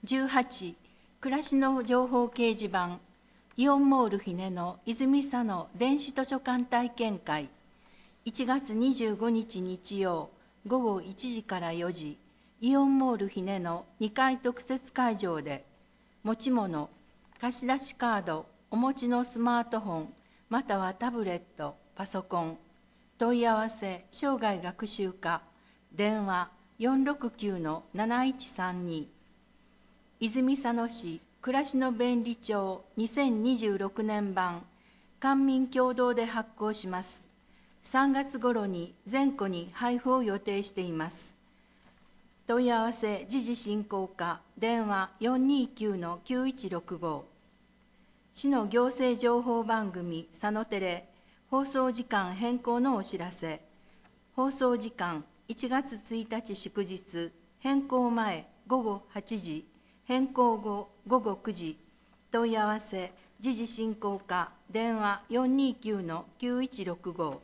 18、暮らしの情報掲示板、イオンモールひねの泉佐野電子図書館体験会、1月25日日曜午後1時から4時、イオンモールひねの2階特設会場で、持ち物、貸し出しカード、お持ちのスマートフォン、またはタブレット、パソコン、問い合わせ、生涯学習課、電話469-7132、泉佐野市暮らしの便利帳2026年版、官民共同で発行します。3月頃に全戸に配布を予定しています。問い合わせ時事進行課、電話429-9165。市の行政情報番組佐野テレ、放送時間変更のお知らせ。放送時間1月1日祝日、変更前午後8時、変更後午後9時。問い合わせ時事進行課、電話429-9165。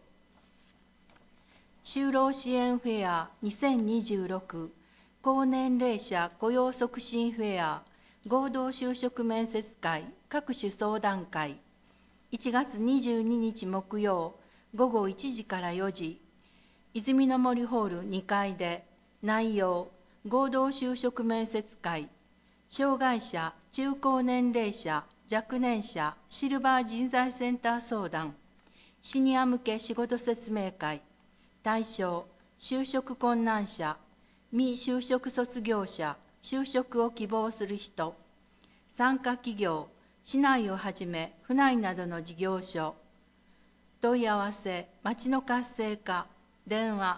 就労支援フェア2026、高年齢者雇用促進フェア、合同就職面接会、各種相談会、1月22日木曜午後1時から4時、泉の森ホール2階で、内容、合同就職面接会、障害者、中高年齢者、若年者、シルバー人材センター相談、シニア向け仕事説明会、対象、就職困難者、未就職卒業者、就職を希望する人、参加企業、市内をはじめ府内などの事業所、問い合わせ、町の活性化、電話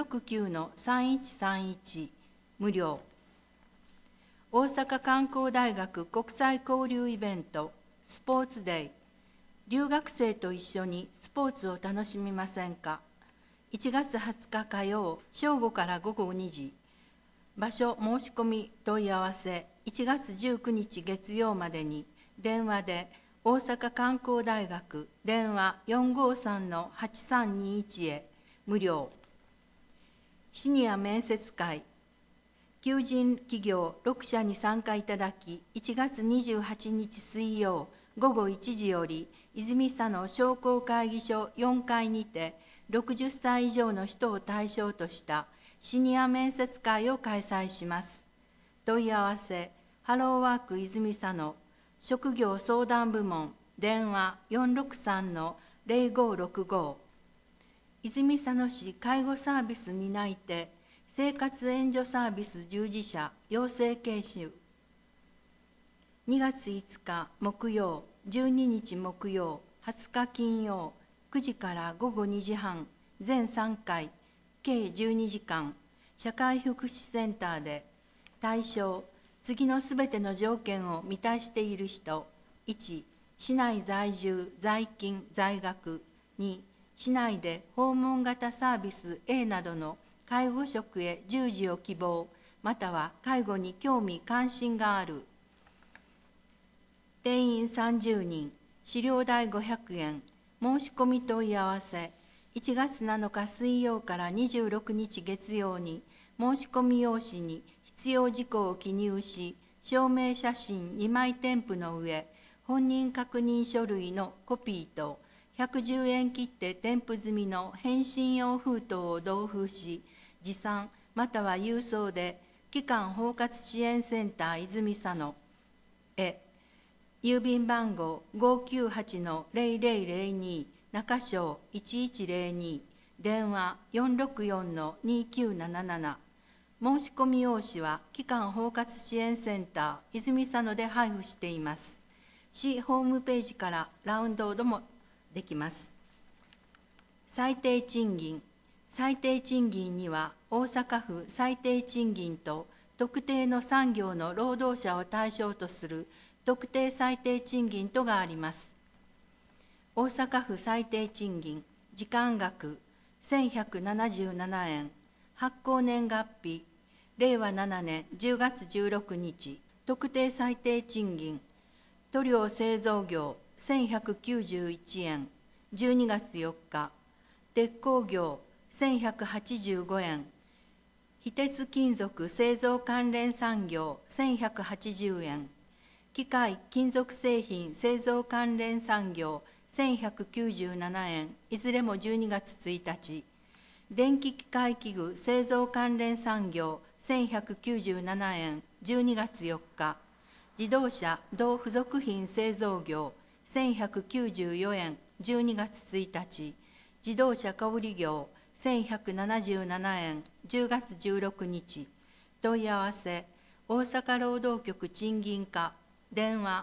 469-3131、無料。大阪観光大学国際交流イベント、スポーツデイ、留学生と一緒にスポーツを楽しみませんか。1月20日火曜、正午から午後2時、場所申し込み問い合わせ、1月19日月曜までに、電話で大阪観光大学、電話453-8321へ、無料。シニア面接会、求人企業6社に参加いただき、1月28日水曜午後1時より、泉佐野商工会議所4階にて、60歳以上の人を対象としたシニア面接会を開催します。問い合わせ、ハローワーク泉佐野、職業相談部門、電話463-0565。泉佐野市介護サービス担い手、生活援助サービス従事者養成研修。2月5日木曜、12日木曜、20日金曜、9時から午後2時半、全3回、計12時間、社会福祉センターで、対象、次のすべての条件を満たしている人。1、市内在住、在勤、在学。2、市内で訪問型サービス A などの介護職へ従事を希望、または介護に興味関心がある。定員30人、資料代500円、申し込み問い合わせ、1月7日水曜から26日月曜に、申し込み用紙に必要事項を記入し、証明写真2枚添付の上、本人確認書類のコピーと、110円切って添付済みの返信用封筒を同封し、持参または郵送で、期間包括支援センター泉佐野へ、郵便番号598-0002、中小1102、電話464-2977。申し込み用紙は期間包括支援センター泉佐野で配布しています。市ホームページからダウンロードもできます。最低賃金。最低賃金には大阪府最低賃金と特定の産業の労働者を対象とする特定最低賃金とがあります。大阪府最低賃金、時間額1177円、発行年月日、令和7年10月16日、特定最低賃金、塗料製造業1191円、12月4日、鉄鋼業1185円、 非鉄金属製造関連産業1180円、機械・金属製品製造関連産業1197円、いずれも12月1日、電気機械器具製造関連産業1197円、12月4日、自動車同付属品製造業1194円、12月1日、自動車小売業1177円、10月16日、問い合わせ、大阪労働局賃金課、電話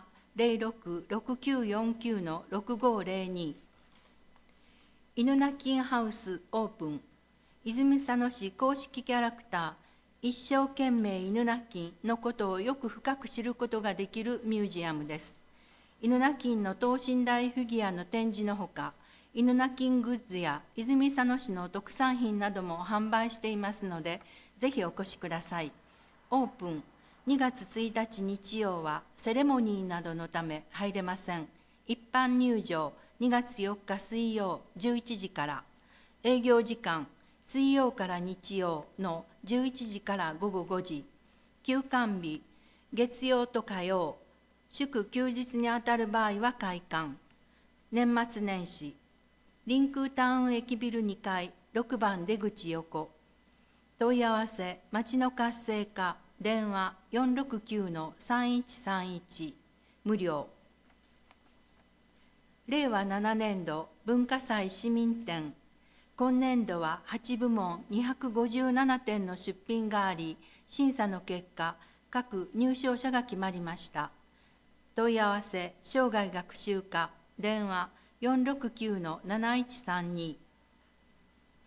066949-6502。犬鳴金ハウスオープン。泉佐野市公式キャラクター、一生懸命犬鳴金のことをよく深く知ることができるミュージアムです。犬鳴金の等身大フィギュアの展示のほか、犬鳴金グッズや泉佐野市の特産品なども販売していますので、ぜひお越しください。オープン。2月1日日曜はセレモニーなどのため入れません。一般入場2月4日水曜11時から。営業時間水曜から日曜の11時から午後5時。休館日月曜と火曜。祝休日にあたる場合は開館。年末年始リンクタウン駅ビル2階6番出口横。問い合わせ町の活性化電話469-3131無料。令和7年度文化祭市民展。今年度は8部門257点の出品があり、審査の結果、各入賞者が決まりました。問い合わせ生涯学習課電話469-7132